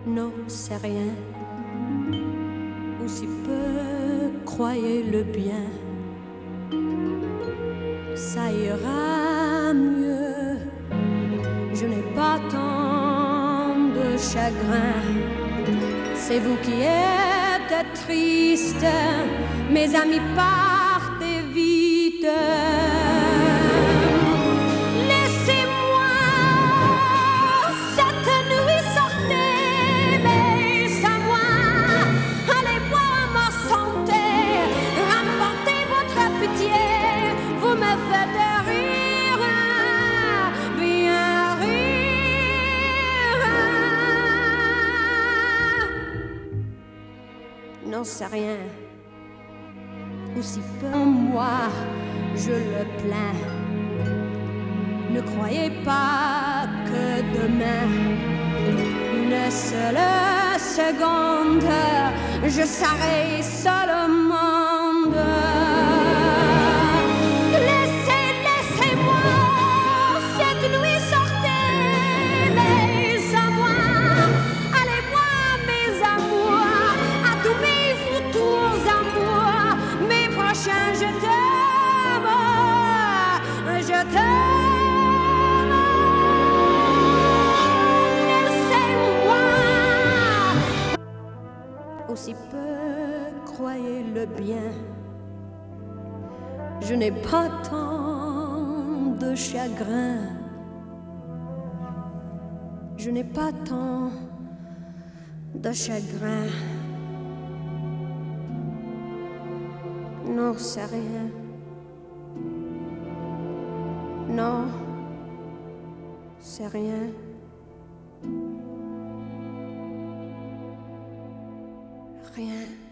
Non, c'est rien. Aussi peu croyez le bien, ça ira mieux. Je n'ai pas tant de chagrin. C'est vous qui êtes triste, mes amis partez vite. Laissez-moi cette nuit sortez, mais à moi, allez boire ma santé, rapportez votre pitié, vous me faites rire, bien rire. Non, c'est rien, aussi peu moi, je le plains. Ne croyez pas que demain, une seule seconde, je serai seul au monde. Laissez-moi cette nuit sortez, mais à moi, allez voir mes amours, à tous mes futurs amours, mes prochains je t'aime, je t'aime. Aussi peu croyez le bien, je n'ai pas tant de chagrin, je n'ai pas tant de chagrin. Non, c'est rien. Non, c'est rien. Rien.